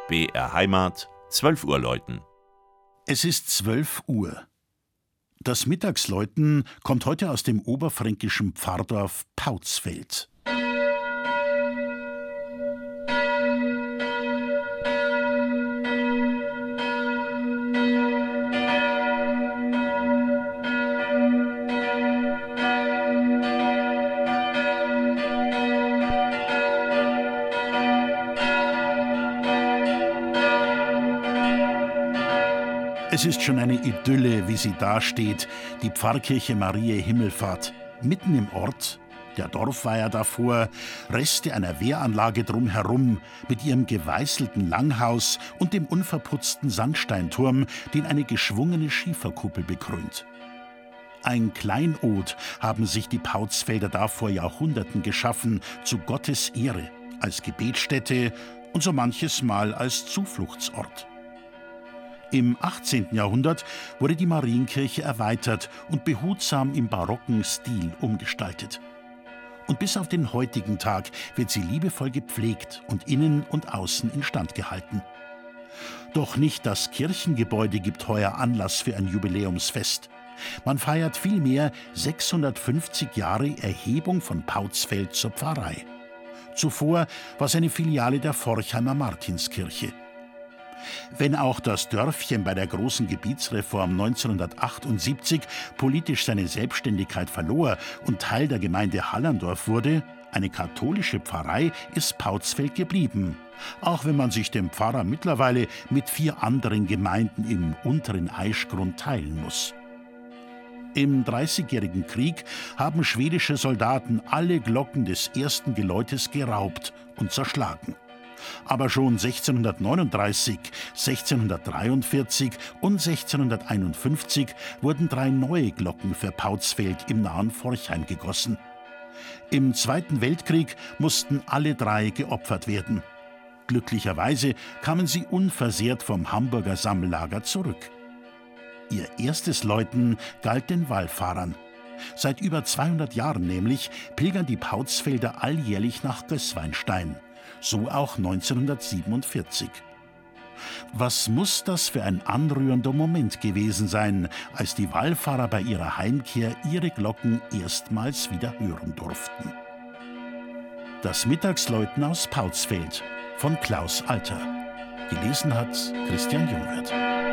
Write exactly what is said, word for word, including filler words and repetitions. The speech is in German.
B R Heimat, zwölf Uhr läuten. Es ist zwölf Uhr. Das Mittagsläuten kommt heute aus dem oberfränkischen Pfarrdorf Pautzfeld. Es ist schon eine Idylle, wie sie dasteht, die Pfarrkirche Mariä Himmelfahrt, mitten im Ort, der Dorfweiher davor, Reste einer Wehranlage drumherum, mit ihrem geweißelten Langhaus und dem unverputzten Sandsteinturm, den eine geschwungene Schieferkuppel bekrönt. Ein Kleinod haben sich die Pautzfelder da vor Jahrhunderten geschaffen, zu Gottes Ehre, als Gebetsstätte und so manches Mal als Zufluchtsort. Im achtzehnten Jahrhundert wurde die Marienkirche erweitert und behutsam im barocken Stil umgestaltet. Und bis auf den heutigen Tag wird sie liebevoll gepflegt und innen und außen instand gehalten. Doch nicht das Kirchengebäude gibt heuer Anlass für ein Jubiläumsfest. Man feiert vielmehr sechshundertfünfzig Jahre Erhebung von Pautzfeld zur Pfarrei. Zuvor war es eine Filiale der Forchheimer Martinskirche. Wenn auch das Dörfchen bei der großen Gebietsreform neunzehnhundertachtundsiebzig politisch seine Selbstständigkeit verlor und Teil der Gemeinde Hallandorf wurde, eine katholische Pfarrei ist Pautzfeld geblieben, auch wenn man sich den Pfarrer mittlerweile mit vier anderen Gemeinden im unteren Aischgrund teilen muss. Im Dreißigjährigen Krieg haben schwedische Soldaten alle Glocken des ersten Geläutes geraubt und zerschlagen. Aber schon sechzehnhundertneununddreißig, sechzehnhundertdreiundvierzig und sechzehnhunderteinundfünfzig wurden drei neue Glocken für Pautzfeld im nahen Forchheim gegossen. Im Zweiten Weltkrieg mussten alle drei geopfert werden. Glücklicherweise kamen sie unversehrt vom Hamburger Sammellager zurück. Ihr erstes Läuten galt den Wallfahrern. Seit über zweihundert Jahren nämlich pilgern die Pautzfelder alljährlich nach Gößweinstein. So auch neunzehnhundertsiebenundvierzig. Was muss das für ein anrührender Moment gewesen sein, als die Wallfahrer bei ihrer Heimkehr ihre Glocken erstmals wieder hören durften? Das Mittagsläuten aus Pautzfeld von Klaus Alter. Gelesen hat Christian Jungwirth.